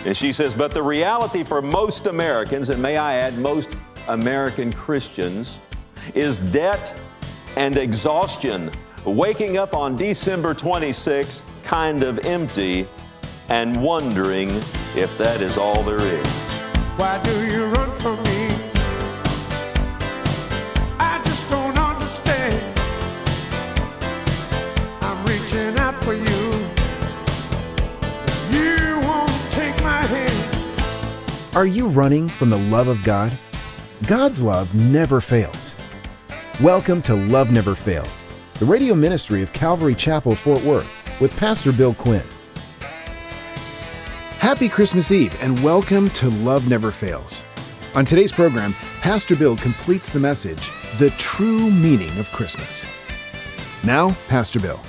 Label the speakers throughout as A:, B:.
A: And she says, but the reality for most Americans, and may I add most American Christians, is debt and exhaustion, waking up on December 26th kind of empty and wondering if that is all there is.
B: Why do you run from me? I just don't understand. I'm reaching out for you. You won't take my hand.
C: Are you running from the love of God? God's love never fails. Welcome to Love Never Fails, the radio ministry of Calvary Chapel, Fort Worth, with Pastor Bill Quinn. Happy Christmas Eve and welcome to Love Never Fails. On today's program, Pastor Bill completes the message, The True Meaning of Christmas. Now, Pastor Bill.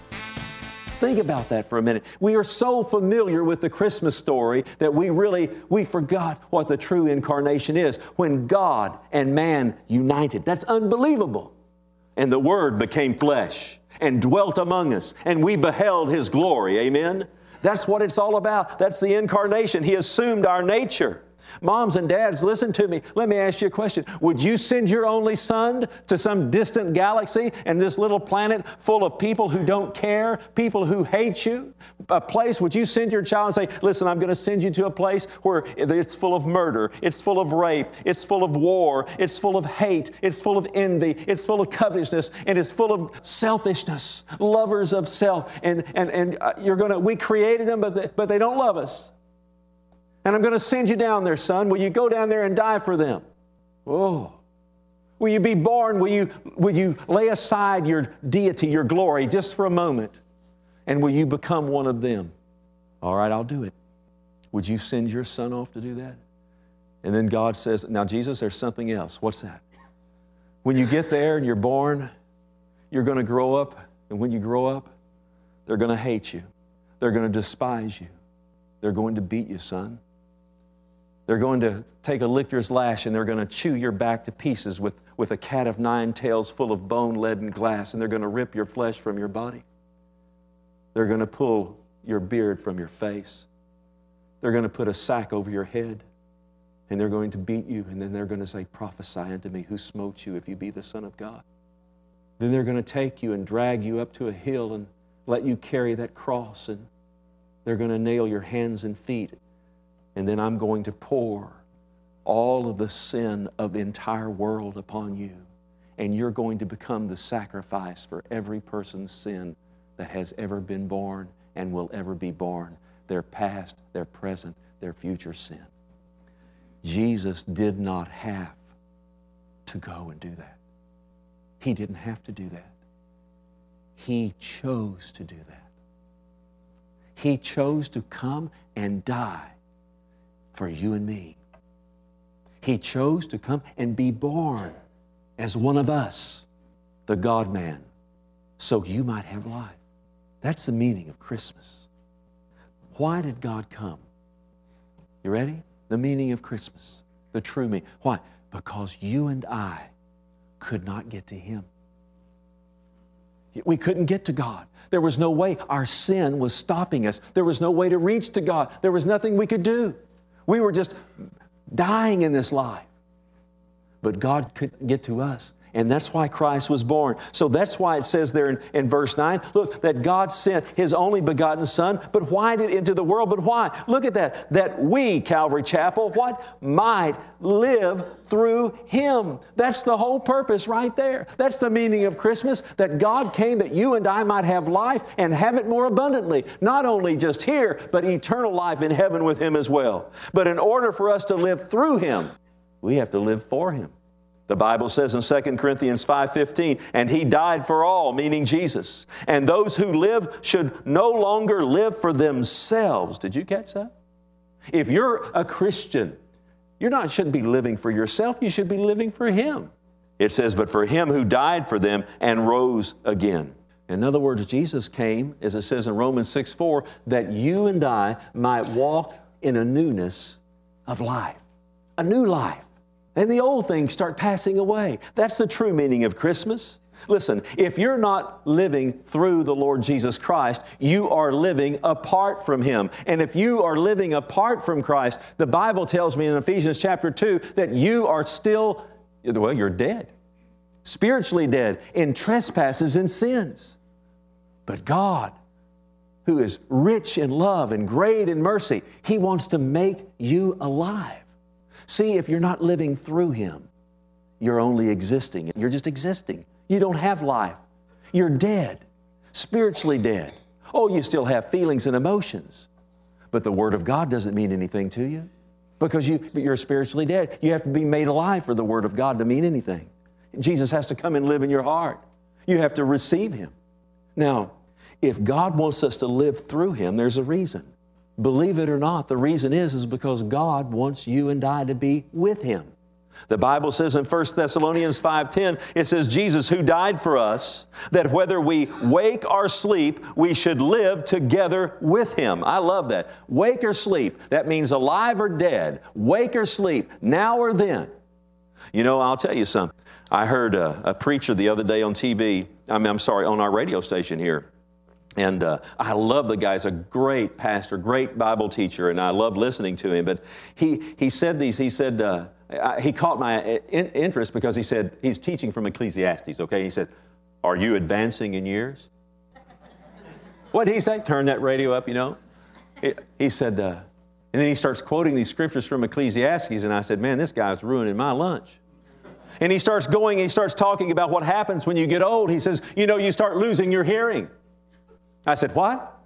A: Think about that for a minute. We are so familiar with the Christmas story that we forgot what the true incarnation is. When God and man united. That's unbelievable. And the Word became flesh and dwelt among us, and we beheld His glory. Amen? That's what it's all about. That's the incarnation. He assumed our nature. Moms and dads, listen to me. Let me ask you a question. Would you send your only son to some distant galaxy and this little planet full of people who don't care, people who hate you? A place, would you send your child and say, listen, I'm going to send you to a place where it's full of murder, it's full of rape, it's full of war, it's full of hate, it's full of envy, it's full of covetousness, and it's full of selfishness, lovers of self. And we created them, but they don't love us. And I'm going to send you down there, son. Will you go down there and die for them? Oh. Will you be born? Will you lay aside your deity, your glory, just for a moment? And will you become one of them? All right, I'll do it. Would you send your son off to do that? And then God says, now, Jesus, there's something else. What's that? When you get there and you're born, you're going to grow up. And when you grow up, they're going to hate you. They're going to despise you. They're going to beat you, son. They're going to take a lictor's lash and they're going to chew your back to pieces with a cat of nine tails full of bone, lead, and glass, and they're going to rip your flesh from your body. They're going to pull your beard from your face. They're going to put a sack over your head, and they're going to beat you, and then they're going to say, prophesy unto me, who smote you if you be the Son of God? Then they're going to take you and drag you up to a hill and let you carry that cross, and they're going to nail your hands and feet. And then I'm going to pour all of the sin of the entire world upon you. And you're going to become the sacrifice for every person's sin that has ever been born and will ever be born. Their past, their present, their future sin. Jesus did not have to go and do that. He didn't have to do that. He chose to do that. He chose to come and die for you and me. He chose to come and be born as one of us, the God-man, so you might have life. That's the meaning of Christmas. Why did God come? You ready? The meaning of Christmas, the true meaning. Why? Because you and I could not get to Him. We couldn't get to God. There was no way. Our sin was stopping us. There was no way to reach to God. There was nothing we could do. We were just dying in this life. But God could get to us. And that's why Christ was born. So that's why it says there in verse 9, look, that God sent His only begotten Son. But why did into the world? But why? Look at that. That we, Calvary Chapel, what? Might live through Him. That's the whole purpose right there. That's the meaning of Christmas, that God came that you and I might have life and have it more abundantly. Not only just here, but eternal life in heaven with Him as well. But in order for us to live through Him, we have to live for Him. The Bible says in 2 Corinthians 5:15, and He died for all, meaning Jesus. And those who live should no longer live for themselves. Did you catch that? If you're a Christian, shouldn't be living for yourself. You should be living for Him. It says, but for Him who died for them and rose again. In other words, Jesus came, as it says in Romans 6:4, that you and I might walk in a newness of life. A new life. And the old things start passing away. That's the true meaning of Christmas. Listen, if you're not living through the Lord Jesus Christ, you are living apart from Him. And if you are living apart from Christ, the Bible tells me in Ephesians chapter 2 that you are still, well, you're dead. Spiritually dead in trespasses and sins. But God, who is rich in love and great in mercy, He wants to make you alive. See, if you're not living through Him, you're only existing. You're just existing. You don't have life. You're dead, spiritually dead. Oh, you still have feelings and emotions, but the Word of God doesn't mean anything to you because you're spiritually dead. You have to be made alive for the Word of God to mean anything. Jesus has to come and live in your heart. You have to receive Him. Now, if God wants us to live through Him, there's a reason. Believe it or not, the reason is because God wants you and I to be with Him. The Bible says in 1 Thessalonians 5:10, it says, Jesus who died for us, that whether we wake or sleep, we should live together with Him. I love that. Wake or sleep. That means alive or dead. Wake or sleep, now or then. You know, I'll tell you something. I heard a preacher the other day on TV, on our radio station here. And I love the guy. He's a great pastor, great Bible teacher, and I love listening to him. But he said these. He said, he caught my interest because he said, he's teaching from Ecclesiastes, okay? He said, are you advancing in years? What did he say? Turn that radio up, you know. He said, and then he starts quoting these scriptures from Ecclesiastes, and I said, man, this guy's ruining my lunch. And he starts talking about what happens when you get old. He says, you know, you start losing your hearing. I said, what?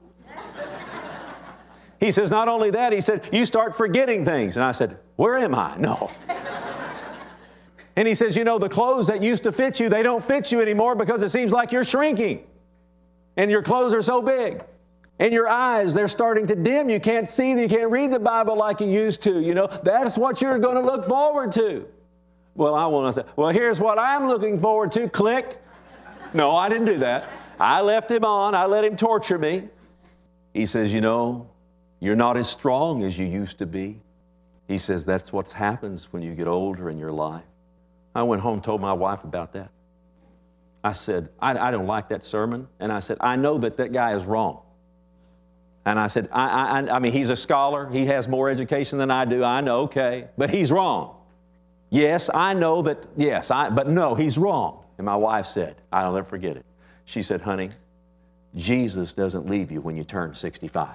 A: He says, not only that, he said, you start forgetting things. And I said, where am I? No. And he says, you know, the clothes that used to fit you, they don't fit you anymore because it seems like you're shrinking. And your clothes are so big. And your eyes, they're starting to dim. You can't see, you can't read the Bible like you used to. You know, that's what you're going to look forward to. Well, I want to say, well, here's what I'm looking forward to. Click. No, I didn't do that. I left him on. I let him torture me. He says, you know, you're not as strong as you used to be. He says, that's what happens when you get older in your life. I went home and told my wife about that. I said, I don't like that sermon. And I said, I know that guy is wrong. And I said, I mean, he's a scholar. He has more education than I do. I know, okay. But he's wrong. Yes, I know that, yes, but no, he's wrong. And my wife said, I'll never forget it. She said, honey, Jesus doesn't leave you when you turn 65.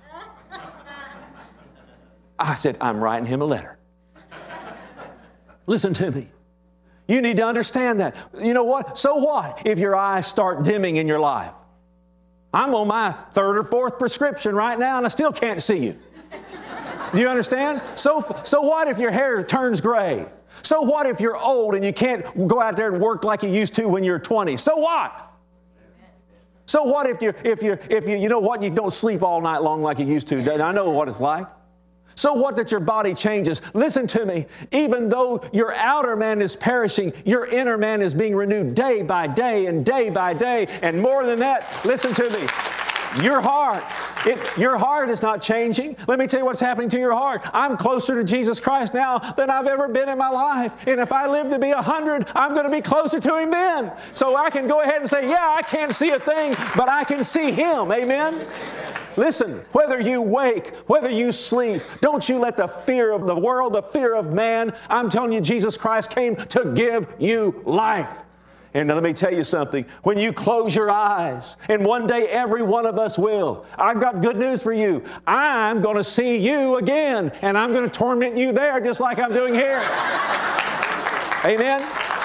A: I said, I'm writing him a letter. Listen to me. You need to understand that. You know what? So what if your eyes start dimming in your life? I'm on my 3rd or 4th prescription right now and I still can't see you. Do you understand? So what if your hair turns gray? So what if you're old and you can't go out there and work like you used to when you're 20? So what? So what if you know what, you don't sleep all night long like you used to? I know what it's like. So what that your body changes? Listen to me. Even though your outer man is perishing, your inner man is being renewed day by day and day by day. And more than that, listen to me. Your heart is not changing. Let me tell you what's happening to your heart. I'm closer to Jesus Christ now than I've ever been in my life. And if I live to be 100, I'm going to be closer to Him then. So I can go ahead and say, yeah, I can't see a thing, but I can see Him. Amen? Listen, whether you wake, whether you sleep, don't you let the fear of the world, the fear of man, I'm telling you, Jesus Christ came to give you life. And let me tell you something. When you close your eyes, and one day every one of us will, I've got good news for you. I'm going to see you again, and I'm going to torment you there just like I'm doing here. Amen?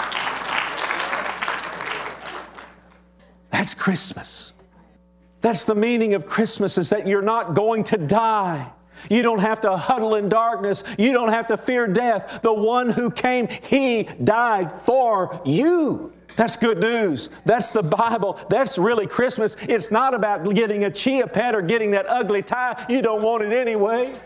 A: That's Christmas. That's the meaning of Christmas, is that you're not going to die. You don't have to huddle in darkness. You don't have to fear death. The one who came, He died for you. That's good news. That's the Bible. That's really Christmas. It's not about getting a chia pet or getting that ugly tie. You don't want it anyway.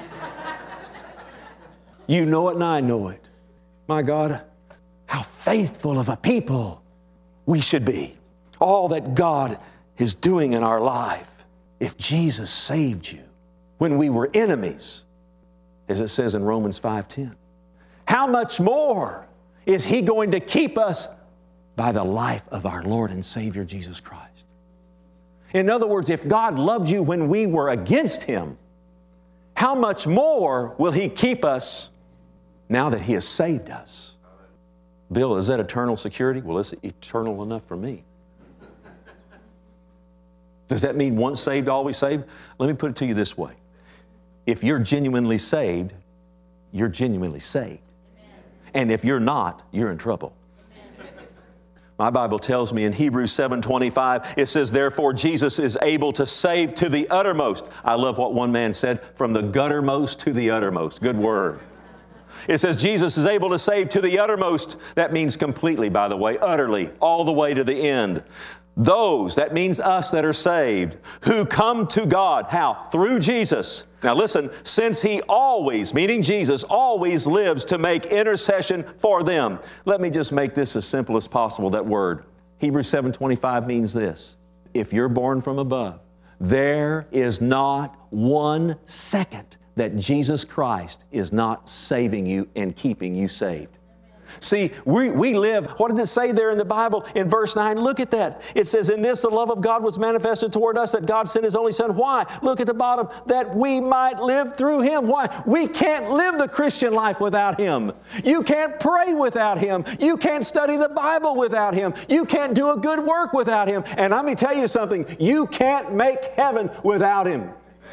A: You know it and I know it. My God, how faithful of a people we should be. All that God is doing in our life. If Jesus saved you when we were enemies, as it says in Romans 5:10, how much more is He going to keep us by the life of our Lord and Savior, Jesus Christ. In other words, if God loved you when we were against Him, how much more will He keep us now that He has saved us? Bill, is that eternal security? Well, it's eternal enough for me. Does that mean once saved, always saved? Let me put it to you this way. If you're genuinely saved, you're genuinely saved. And if you're not, you're in trouble. My Bible tells me in Hebrews 7:25, it says, therefore Jesus is able to save to the uttermost. I love what one man said, from the guttermost to the uttermost. Good word. It says Jesus is able to save to the uttermost. That means completely, by the way, utterly, all the way to the end. Those, that means us that are saved, who come to God. How? Through Jesus. Now listen, since He always, meaning Jesus, always lives to make intercession for them. Let me just make this as simple as possible, that word. Hebrews 7:25 means this. If you're born from above, there is not 1 second that Jesus Christ is not saving you and keeping you saved. See, we live, what did it say there in the Bible in verse 9? Look at that. It says, in this the love of God was manifested toward us, that God sent His only Son. Why? Look at the bottom, that we might live through Him. Why? We can't live the Christian life without Him. You can't pray without Him. You can't study the Bible without Him. You can't do a good work without Him. And let me tell you something, you can't make heaven without Him.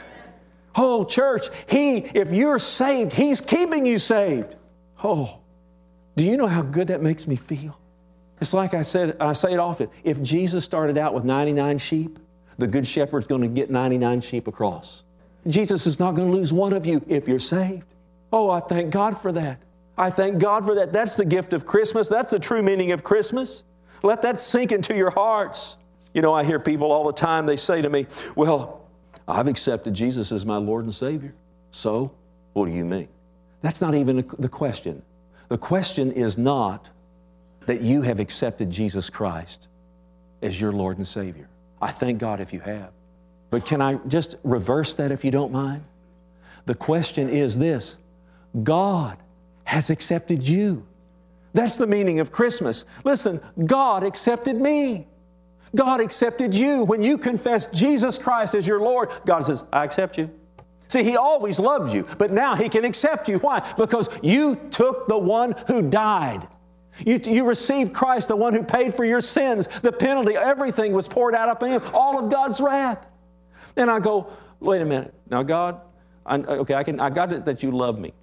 A: Oh, church, if you're saved, He's keeping you saved. Oh, do you know how good that makes me feel? It's like I said, I say it often. If Jesus started out with 99 sheep, the good shepherd's going to get 99 sheep across. Jesus is not going to lose one of you if you're saved. Oh, I thank God for that. I thank God for that. That's the gift of Christmas. That's the true meaning of Christmas. Let that sink into your hearts. You know, I hear people all the time, they say to me, well, I've accepted Jesus as my Lord and Savior. So, what do you mean? That's not even the question. The question is not that you have accepted Jesus Christ as your Lord and Savior. I thank God if you have. But can I just reverse that if you don't mind? The question is this: God has accepted you. That's the meaning of Christmas. Listen, God accepted me. God accepted you. When you confess Jesus Christ as your Lord, God says, I accept you. See, He always loved you, but now He can accept you. Why? Because you took the one who died. You received Christ, the one who paid for your sins. The penalty, everything was poured out upon Him, all of God's wrath. And I go, wait a minute. Now, God, I got it that you love me.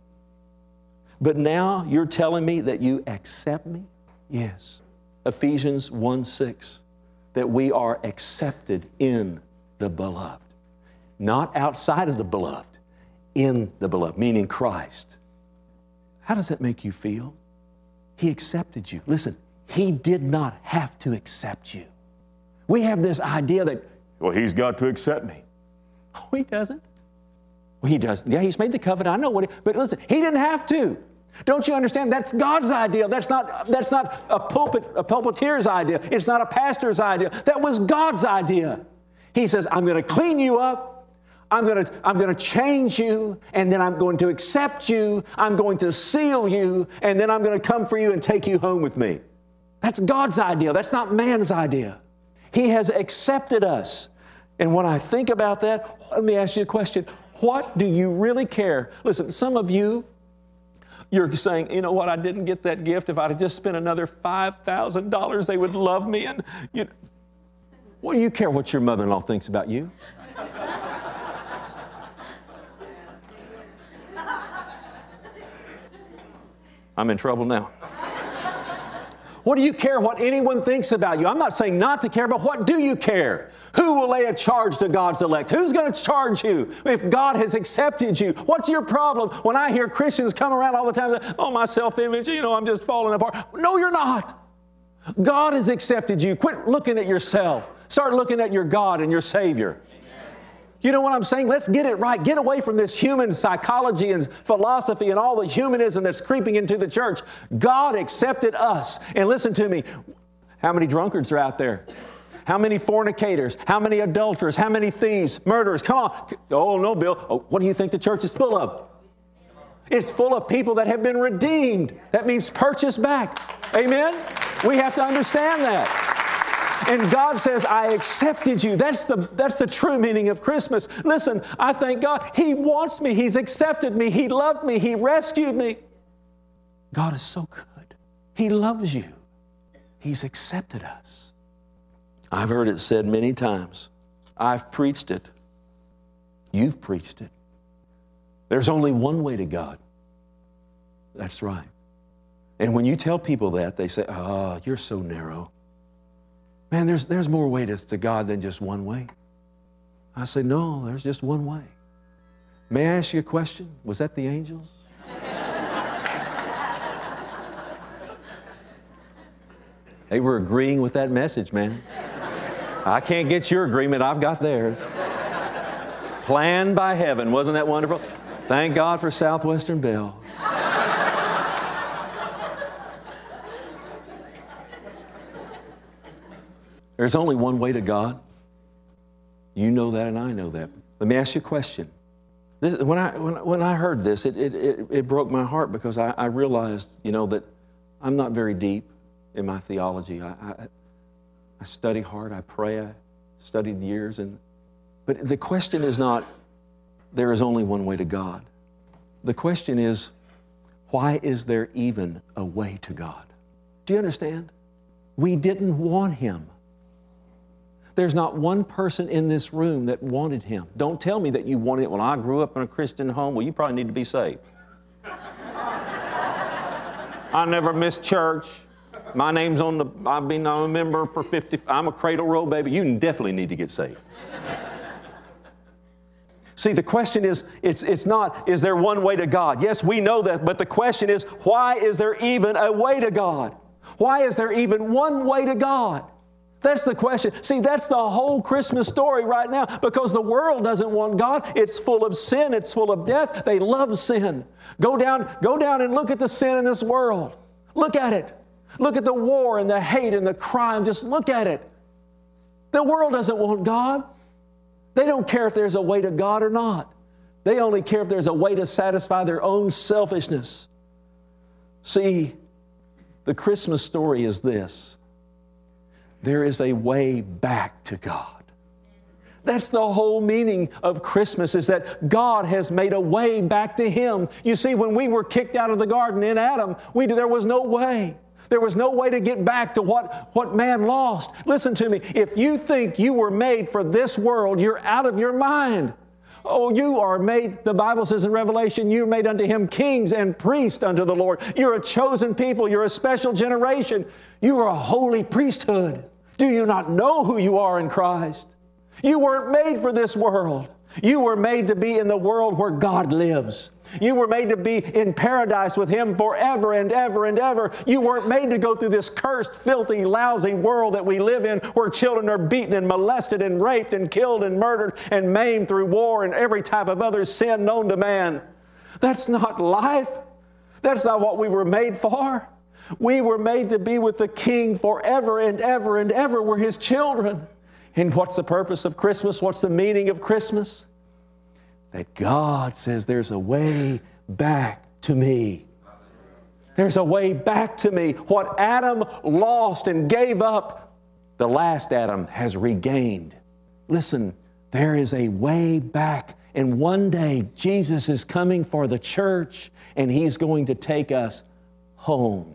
A: But now you're telling me that you accept me? Yes. Ephesians 1:6, that we are accepted in the beloved. Not outside of the beloved, in the beloved, meaning Christ. How does that make you feel? He accepted you. Listen, He did not have to accept you. We have this idea that, well, He's got to accept me. Oh, He doesn't. Well, He does. Yeah, He's made the covenant. I know but listen, He didn't have to. Don't you understand? That's God's idea. That's not a pulpiteer's idea. It's not a pastor's idea. That was God's idea. He says, I'm going to clean you up. I'm going to change you, and then I'm going to accept you. I'm going to seal you, and then I'm going to come for you and take you home with me. That's God's idea. That's not man's idea. He has accepted us. And when I think about that, let me ask you a question. What do you really care? Listen, some of you, you're saying, you know what, I didn't get that gift. If I'd have just spent another $5,000, they would love me. And what do you care what your mother-in-law thinks about you? I'm in trouble now. What do you care what anyone thinks about you? I'm not saying not to care, but what do you care? Who will lay a charge to God's elect? Who's going to charge you if God has accepted you? What's your problem when I hear Christians come around all the time and say, oh, my self-image, I'm just falling apart. No, you're not. God has accepted you. Quit looking at yourself. Start looking at your God and your Savior. You know what I'm saying? Let's get it right. Get away from this human psychology and philosophy and all the humanism that's creeping into the church. God accepted us. And listen to me. How many drunkards are out there? How many fornicators? How many adulterers? How many thieves? Murderers? Come on. Oh, no, Bill. Oh, what do you think the church is full of? It's full of people that have been redeemed. That means purchased back. Amen? We have to understand that. And God says, I accepted you. That's the true meaning of Christmas. Listen, I thank God. He wants me. He's accepted me. He loved me. He rescued me. God is so good. He loves you. He's accepted us. I've heard it said many times. I've preached it. You've preached it. There's only one way to God. That's right. And when you tell people that, they say, oh, you're so narrow. Man, there's more ways to God than just one way. I say, no, there's just one way. May I ask you a question? Was that the angels? They were agreeing with that message, man. I can't get your agreement. I've got theirs. Planned by heaven. Wasn't that wonderful? Thank God for Southwestern Bell. There's only one way to God. You know that and I know that. Let me ask you a question. When I heard this, it broke my heart because I realized, that I'm not very deep in my theology. I study hard, I pray, I studied years. But the question is not, there is only one way to God. The question is, why is there even a way to God? Do you understand? We didn't want Him. There's not one person in this room that wanted Him. Don't tell me that you wanted it. Well, I grew up in a Christian home. Well, you probably need to be saved. I never missed church. My name's I've been a member for 50, I'm a cradle roll baby. You definitely need to get saved. See, the question is, it's not, is there one way to God? Yes, we know that, but the question is, why is there even a way to God? Why is there even one way to God? That's the question. See, that's the whole Christmas story right now, because the world doesn't want God. It's full of sin. It's full of death. They love sin. Go down and look at the sin in this world. Look at it. Look at the war and the hate and the crime. Just look at it. The world doesn't want God. They don't care if there's a way to God or not. They only care if there's a way to satisfy their own selfishness. See, the Christmas story is this. There is a way back to God. That's the whole meaning of Christmas, is that God has made a way back to Him. You see, when we were kicked out of the garden in Adam, there was no way. There was no way to get back to what man lost. Listen to me. If you think you were made for this world, you're out of your mind. Oh, you are made, the Bible says in Revelation, you're made unto Him kings and priests unto the Lord. You're a chosen people. You're a special generation. You are a holy priesthood. Do you not know who you are in Christ? You weren't made for this world. You were made to be in the world where God lives. You were made to be in paradise with Him forever and ever and ever. You weren't made to go through this cursed, filthy, lousy world that we live in, where children are beaten and molested and raped and killed and murdered and maimed through war and every type of other sin known to man. That's not life. That's not what we were made for. We were made to be with the King forever and ever and ever. We're His children. And what's the purpose of Christmas? What's the meaning of Christmas? That God says there's a way back to me. There's a way back to me. What Adam lost and gave up, the last Adam has regained. Listen, there is a way back. And one day Jesus is coming for the church, and He's going to take us home.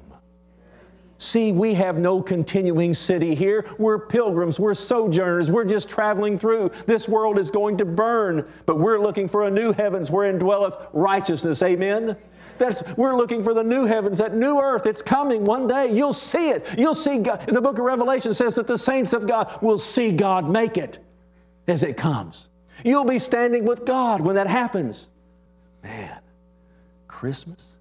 A: See, we have no continuing city here. We're pilgrims. We're sojourners. We're just traveling through. This world is going to burn, but we're looking for a new heavens wherein dwelleth righteousness. Amen? We're looking for the new heavens, that new earth. It's coming one day. You'll see it. You'll see God. In the book of Revelation says that the saints of God will see God make it as it comes. You'll be standing with God when that happens. Man, Christmas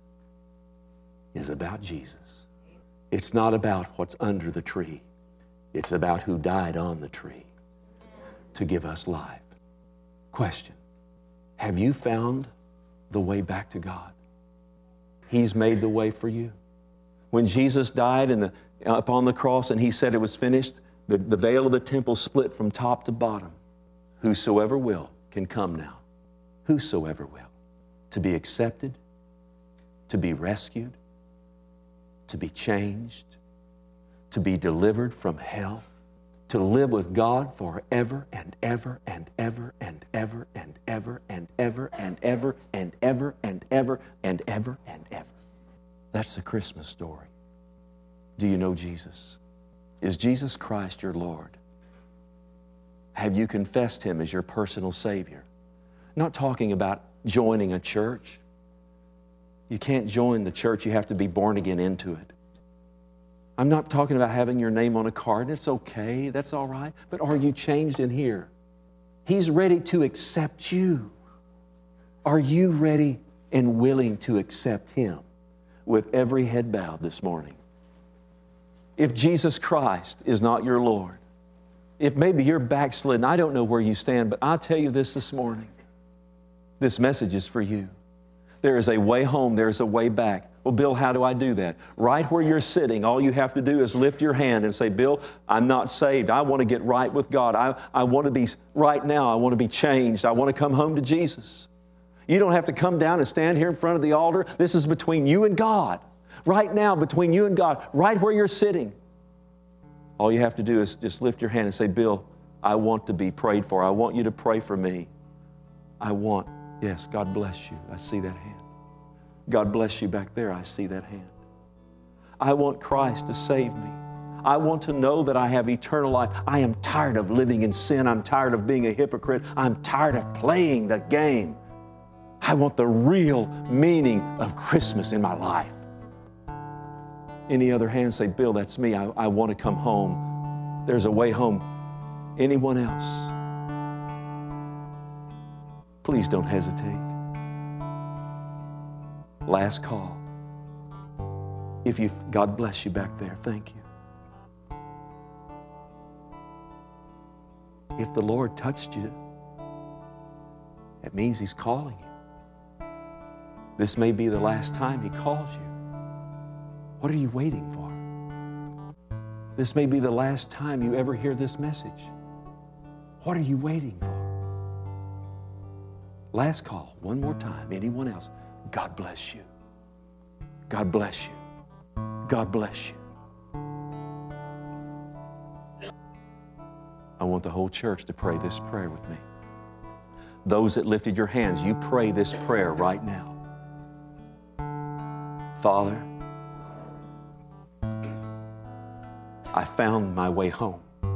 A: is about Jesus. It's not about what's under the tree. It's about who died on the tree to give us life. Question: have you found the way back to God? He's made the way for you. When Jesus died up on the cross and He said it was finished, the veil of the temple split from top to bottom. Whosoever will can come now. Whosoever will. To be accepted, to be rescued, to be changed, to be delivered from hell, to live with God forever and ever and ever and ever and ever and ever and ever and ever and ever and ever and ever. That's the Christmas story. Do you know Jesus? Is Jesus Christ your Lord? Have you confessed Him as your personal Savior? I'm not talking about joining a church. You can't join the church. You have to be born again into it. I'm not talking about having your name on a card. It's okay. That's all right. But are you changed in here? He's ready to accept you. Are you ready and willing to accept Him with every head bowed this morning? If Jesus Christ is not your Lord, if maybe you're backslidden, I don't know where you stand, but I'll tell you this morning. This message is for you. There is a way home. There is a way back. Well, Bill, how do I do that? Right where you're sitting, all you have to do is lift your hand and say, Bill, I'm not saved. I want to get right with God. I want to be right now. I want to be changed. I want to come home to Jesus. You don't have to come down and stand here in front of the altar. This is between you and God. Right now, between you and God, right where you're sitting. All you have to do is just lift your hand and say, Bill, I want to be prayed for. I want you to pray for me. Yes, God bless you. I see that hand. God bless you back there. I see that hand. I want Christ to save me. I want to know that I have eternal life. I am tired of living in sin. I'm tired of being a hypocrite. I'm tired of playing the game. I want the real meaning of Christmas in my life. Any other hand say, Bill, that's me. I want to come home. There's a way home. Anyone else? Please don't hesitate. Last call. God bless you back there. Thank you. If the Lord touched you, that means He's calling you. This may be the last time He calls you. What are you waiting for? This may be the last time you ever hear this message. What are you waiting for? Last call, one more time. Anyone else? God bless you. God bless you. God bless you. I want the whole church to pray this prayer with me. Those that lifted your hands, you pray this prayer right now. Father, I found my way home.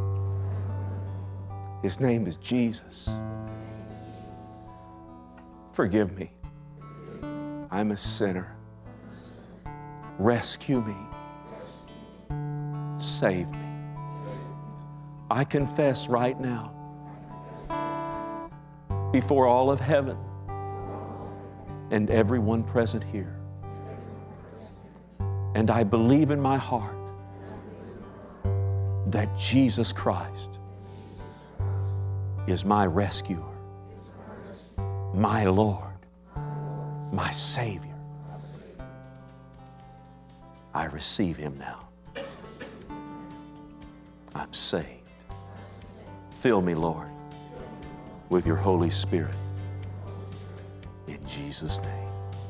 A: His name is Jesus. Forgive me. I'm a sinner. Rescue me. Save me. I confess right now before all of heaven and everyone present here. And I believe in my heart that Jesus Christ is my rescuer, my Lord, my Savior. I receive Him now. I'm saved. Fill me, Lord, with your Holy Spirit. In Jesus' name.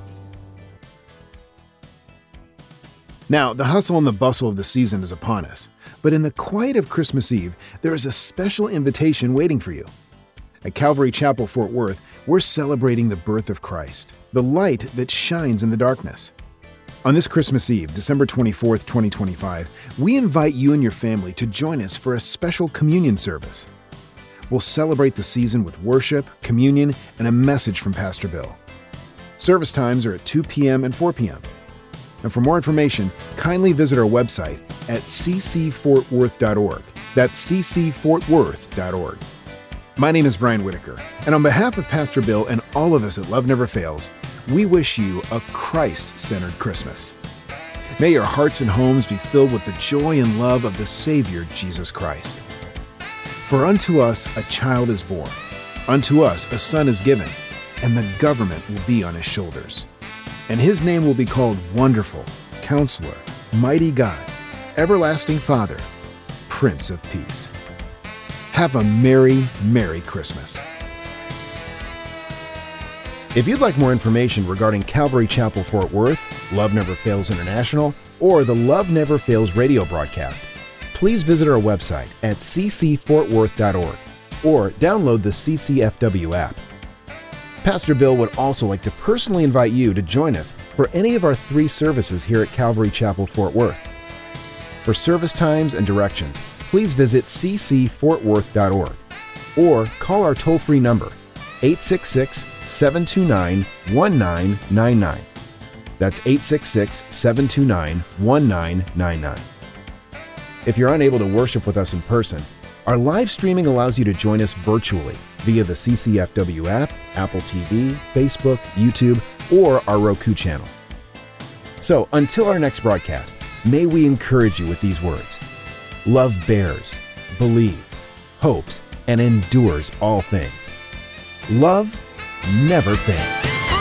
C: Now, the hustle and the bustle of the season is upon us, but in the quiet of Christmas Eve, there is a special invitation waiting for you. At Calvary Chapel, Fort Worth, we're celebrating the birth of Christ, the light that shines in the darkness. On this Christmas Eve, December 24th, 2025, we invite you and your family to join us for a special communion service. We'll celebrate the season with worship, communion, and a message from Pastor Bill. Service times are at 2 p.m. and 4 p.m. And for more information, kindly visit our website at ccfortworth.org. That's ccfortworth.org. My name is Brian Whitaker, and on behalf of Pastor Bill and all of us at Love Never Fails, we wish you a Christ-centered Christmas. May your hearts and homes be filled with the joy and love of the Savior, Jesus Christ. For unto us a child is born, unto us a son is given, and the government will be on his shoulders. And his name will be called Wonderful, Counselor, Mighty God, Everlasting Father, Prince of Peace. Have a Merry, Merry Christmas. If you'd like more information regarding Calvary Chapel, Fort Worth, Love Never Fails International, or the Love Never Fails radio broadcast, please visit our website at ccfortworth.org or download the CCFW app. Pastor Bill would also like to personally invite you to join us for any of our 3 services here at Calvary Chapel, Fort Worth. For service times and directions, please visit ccfortworth.org or call our toll-free number, 866-729-1999. That's 866-729-1999. If you're unable to worship with us in person, our live streaming allows you to join us virtually via the CCFW app, Apple TV, Facebook, YouTube, or our Roku channel. So until our next broadcast, may we encourage you with these words. Love bears, believes, hopes, and endures all things. Love never fails.